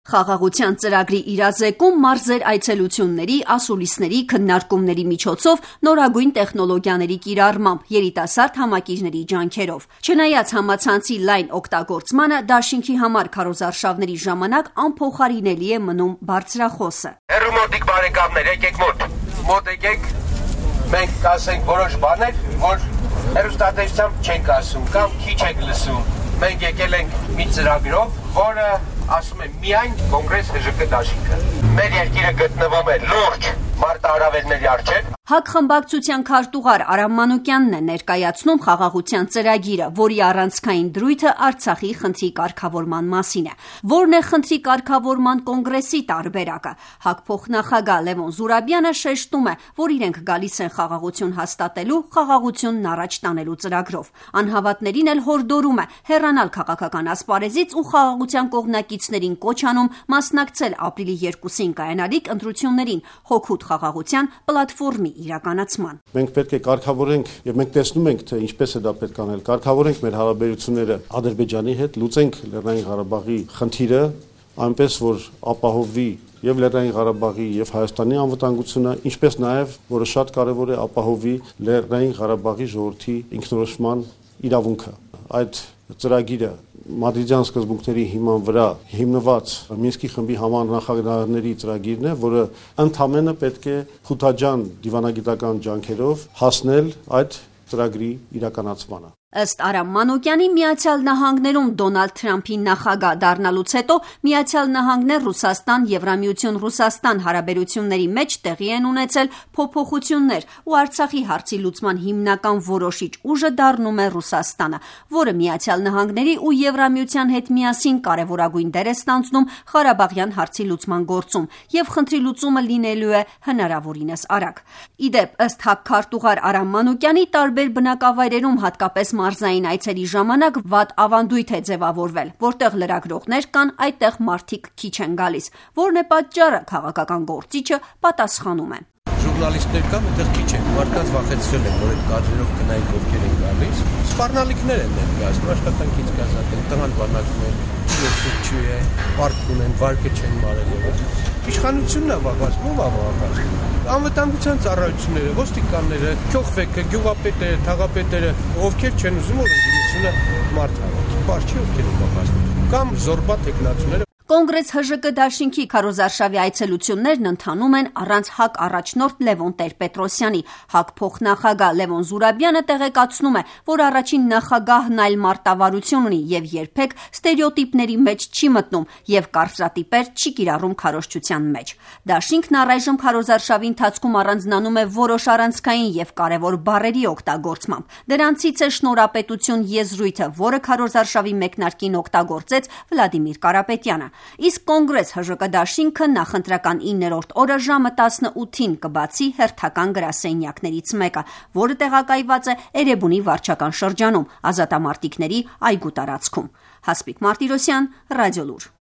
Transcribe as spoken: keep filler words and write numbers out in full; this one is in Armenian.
Խաղաղության ծրագրի իրազեկում մարզեր այցելությունների, ասուլիսների, քննարկումների միջոցով նորագույն տեխնոլոգիաների կիրառմամբ, երիտասարդ համակիրների ջանքերով։ Չնայած համացանցի լայն օգտագործմանը, դաշինքի համար քարոզարշավների ժամանակ անփոխարինելի է մնում բարձրախոսը։ Հեռու մոտիկ բարեկամներ, եկեք մոտ։ Մոտ եկեք։ Մենք կասենք որոշ բաներ, որ հեռուստատեսությամբ չենք ասում կամ քիչ եք լսում։ Մենք եկել ենք մի ծրագրով, որը ասում եմ միայն կոնգրես ՀԺԿ դաշինքը։ Մեր երկիրը գտնվում է լուրջ մարտահրավերների առջև։ ՀԱԿ խմբակցության քարտուղար Արամ Մանուկյանն է ներկայացնում խաղաղության ծրագիրը, որի առանցքային դրույթը Արցախի խնդրի կարգավորման մասին է։ Որն է խնդրի կարգավորման կոնգրեսի տարբերակը։ ՀԱԿ փոխնախագահ Լևոն Զուրաբյանը շեշտում է, որ իրենք գալիս են խաղաղություն հաստատելու, խաղաղությունն առաջ տանելու ծրագրով։ Անհավատներին էլ հորդորում է հեռանալ քաղաքական ասպարեզից ու խաղաղության կողմնակիցներին կոչ անում մասնակցել ապրիլի երկուսին կայանալիք ընտրություններին հօգուտ խաղաղության պլատֆորմի իրականացման։ Մենք պետք է կարգավորենք եւ մենք տեսնում ենք, թե ինչպես է դա պետք անել։ Կարգավորենք մեր հարաբերությունները Ադրբեջանի հետ, լուծենք Լեռնային Ղարաբաղի խնդիրը, այնպես որ ապահովվի եւ Լեռնային Ղարաբաղի եւ Հայաստանի անվտանգությունը, ինչպես նաեւ, որը շատ կարեւոր է, ապահովի Լեռնային Ղարաբաղի ժողովրդի ինքնորոշման իրավունքը։ Այդ ծրագիրը Մադրիդյան սկզբունքների հիման վրա հիմնված Մինսկի խմբի համանախագահների ծրագիրն է, որը ընդամենը պետք է խութաջան դիվանագիտական ջանքերով հասնել այդ ծրագրի իրականացմանը։ Ըստ Արամ Մանուկյանի, Միացյալ Նահանգներում Դոնալդ Թրամփի նախագահ դառնալուց հետո Միացյալ Նահանգներ Ռուսաստան Եվրամիություն Ռուսաստան հարաբերությունների մեջ տեղի են ունեցել փոփոխություններ ու Արցախի հարցի լուծման հիմնական որոշիչ ուժը դառնում է Ռուսաստանը, որը Միացյալ Նահանգների ու Եվրամիության հետ միասին կարևորագույն դեր է ստանձնում Ղարաբաղյան հարցի լուծման գործում եւ խնդրի լուծումը լինելու է հնարավորինս արագ։ Իդեպ, ըստ ՀԱԿ քարտուղար Արամ Մանուկյանի, տարբեր բնակավայրերում հատկապես մարզային այցերի ժամանակ վատ ավանդույթ է ձևավորվել, որտեղ լրագրողներ կան, այդտեղ մարդիկ քիչ են գալիս։ Որն է պատճառը, քաղաքական գործիչը պատասխանում է։ Ժուրնալիստներ կան, այդտեղ քիչ են, մարդկանց վախեցրել են, որ այդ կադրերով գնային ովքեր են գալիս։ Սպառնալիքներ են ներկայացնում, աշխատանքից կազատեն, տղան բանակում են, չու է, պարկ ունեն, վարկը չեն մարել եւ իշխանությունն է վաղած, ո՞վ է վաղած։ Անվտանգության ծառայությունները, ոստիկանները, քյոխվեկը, գյուղապետերը, թաղապետերը, ովքեր չեն ուզում որ ընդդիմությունը մարդ հավաքի, բար չի ովքեր են վախացնում, կամ զորբա տեխնացուները։ Կոնգրես ՀԺԿ դաշինքի քարոզարշավի այցելություններն ընթանում են առանց ՀԱԿ առաջնորդ Լևոն Տեր-Պետրոսյանի։ ՀԱԿ փոխնախագահ Լևոն Զուրաբյանը տեղեկացնում է, որ առաջին նախագահն այլ մարտավարություն ունի եւ երբեք ստերեոտիպների մեջ չի մտնում եւ կարծրատիպեր չի կիրառում քարոզչության մեջ։ Դաշինքն առայժմ քարոզարշավի ընթացքում առանձնանում է որոշ առանցքային եւ կարեւոր բառերի օգտագործմամբ։ Դրանցից է շնորհապետություն եզրույթը, որը քարոզարշավի մեկնարկին օգտագործեց Վլադիմիր Կարապետյանը։ Իսկ Կոնգրես ՀԺԿ դաշինքը նախընտրական իններորդ օրը ժամը տասնութին կբացի հերթական գրասենյակներից մեկը, որը տեղակայված է Էրեբունի վարչական շրջանում, ազատամարտիկների այգու տարածքում։ Հասպիկ Մարտիրոսյան, Ռադիոլուր։